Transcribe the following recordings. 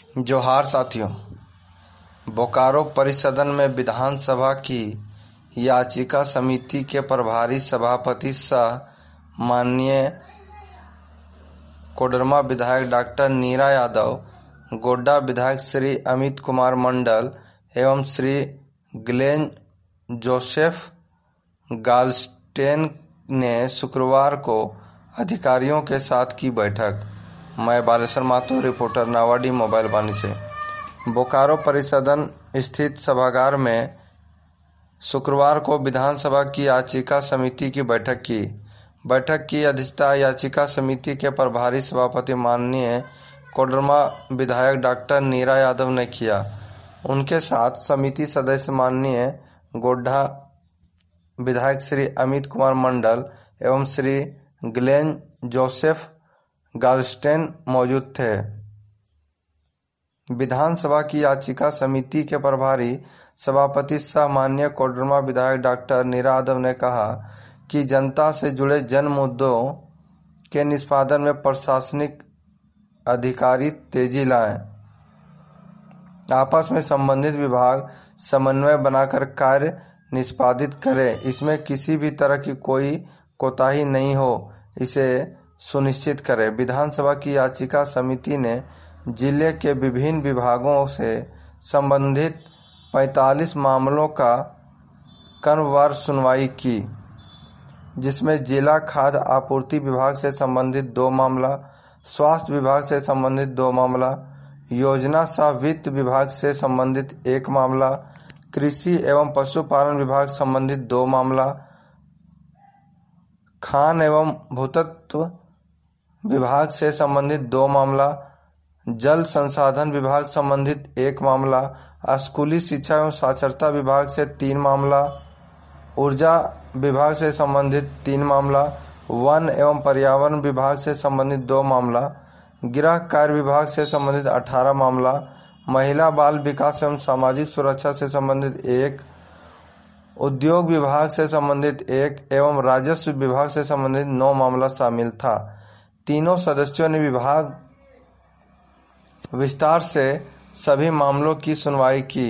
जोहार साथियों। बोकारो परिसदन में विधानसभा की याचिका समिति के प्रभारी सभापति सह माननीय कोडरमा विधायक डॉक्टर नीरा यादव, गोड्डा विधायक श्री अमित कुमार मंडल एवं श्री ग्लेन जोसेफ गालस्टेन ने शुक्रवार को अधिकारियों के साथ की बैठक। मैं बालेश्वर माथुर, रिपोर्टर नावाडी मोबाइल वाणी से। बोकारो परिसदन स्थित सभागार में शुक्रवार को विधानसभा की याचिका समिति की बैठक की अध्यक्षता याचिका समिति के प्रभारी सभापति माननीय कोडरमा विधायक डॉक्टर नीरा यादव ने किया। उनके साथ समिति सदस्य माननीय गोड्डा विधायक श्री अमित कुमार मंडल एवं श्री ग्लेन जोसेफ गालस्टेन मौजूद थे। विधानसभा की याचिका समिति के प्रभारी सभापति सह माननीय कोडरमा विधायक डॉक्टर नीरा यादव ने कहा कि जनता से जुड़े जन मुद्दों के निष्पादन में प्रशासनिक अधिकारी तेजी लाएं, आपस में संबंधित विभाग समन्वय बनाकर कार्य निष्पादित करें, इसमें किसी भी तरह की कोई कोताही नहीं हो, इसे सुनिश्चित करें। विधानसभा की याचिका समिति ने जिले के विभिन्न विभागों से संबंधित 45 मामलों का क्रमवार सुनवाई की, जिसमें जिला खाद्य आपूर्ति विभाग से संबंधित 2 मामला, स्वास्थ्य विभाग से संबंधित 2 मामला, योजना सह वित्त विभाग से संबंधित 1 मामला, कृषि एवं पशुपालन विभाग संबंधित 2 मामला, खान एवं भूतत्व विभाग से संबंधित 2 मामला, जल संसाधन विभाग संबंधित 1 मामला, स्कूली शिक्षा एवं साक्षरता विभाग से 3 मामला, ऊर्जा विभाग से संबंधित 3 मामला, वन एवं पर्यावरण विभाग से संबंधित 2 मामला, गृह कार्य विभाग से संबंधित 18 मामला, महिला बाल विकास एवं सामाजिक सुरक्षा से संबंधित 1, उद्योग विभाग से संबंधित 1 एवं राजस्व विभाग से संबंधित 9 मामला शामिल था। तीनों सदस्यों ने विभाग विस्तार से सभी मामलों की सुनवाई की।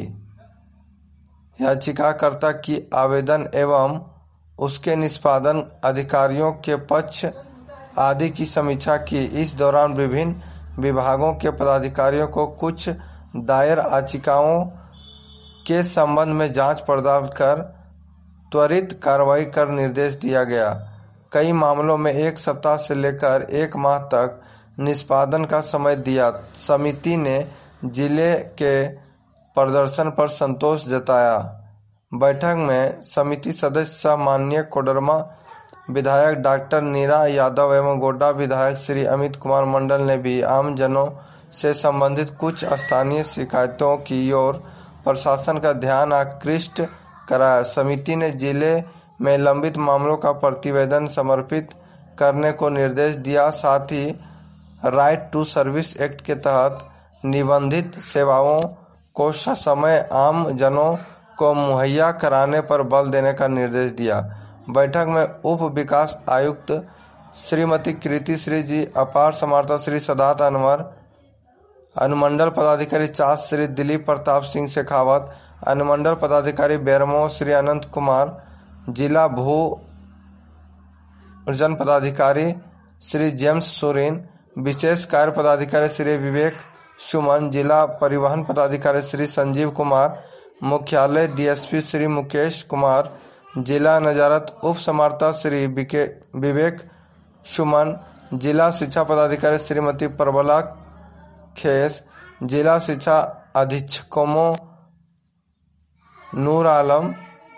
याचिकाकर्ता की आवेदन एवं उसके निष्पादन अधिकारियों के पक्ष आदि की समीक्षा की। इस दौरान विभिन्न विभागों के पदाधिकारियों को कुछ दायर याचिकाओं के संबंध में जांच पड़ताल कर त्वरित कार्रवाई कर निर्देश दिया गया। कई मामलों में 1 सप्ताह से लेकर 1 माह तक निष्पादन का समय दिया। समिति ने जिले के प्रदर्शन पर संतोष जताया। बैठक में समिति सदस्य सह माननीय कोडरमा विधायक डॉक्टर नीरा यादव एवं गोड्डा विधायक श्री अमित कुमार मंडल ने भी आम जनों से संबंधित कुछ स्थानीय शिकायतों की ओर प्रशासन का ध्यान आकृष्ट कराया। समिति ने जिले में लंबित मामलों का प्रतिवेदन समर्पित करने को निर्देश दिया। साथ ही राइट टू सर्विस एक्ट के तहत निबंधित सेवाओं को ससमय आम जनों को मुहैया कराने पर बल देने का निर्देश दिया। बैठक में उप विकास आयुक्त श्रीमती कृति श्री जी, अपार समाहर्ता श्री सदात अनवर, अनुमंडल पदाधिकारी चास श्री दिलीप प्रताप सिंह शेखावत, अनुमंडल पदाधिकारी बेरमो श्री अनंत कुमार, जिला भू जन पदाधिकारी श्री जेम्स सोरेन, विशेष कार्य पदाधिकारी श्री विवेक सुमन, जिला परिवहन पदाधिकारी श्री संजीव कुमार, मुख्यालय डीएसपी श्री मुकेश कुमार, जिला नजारत उप समाहर्ता श्री विवेक सुमन, जिला शिक्षा पदाधिकारी श्रीमती प्रबला खेस, जिला शिक्षा अधीक्षकों नूर आलम,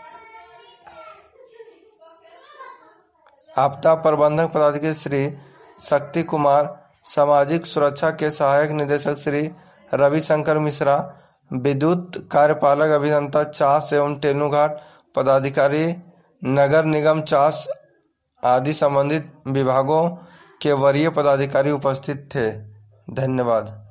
आपदा प्रबंधक पदाधिकारी श्री शक्ति कुमार, सामाजिक सुरक्षा के सहायक निदेशक श्री रविशंकर मिश्रा, विद्युत कार्यपालक अभियंता चास एवं टेनुघाट पदाधिकारी, नगर निगम चास आदि संबंधित विभागों के वरीय पदाधिकारी उपस्थित थे। धन्यवाद।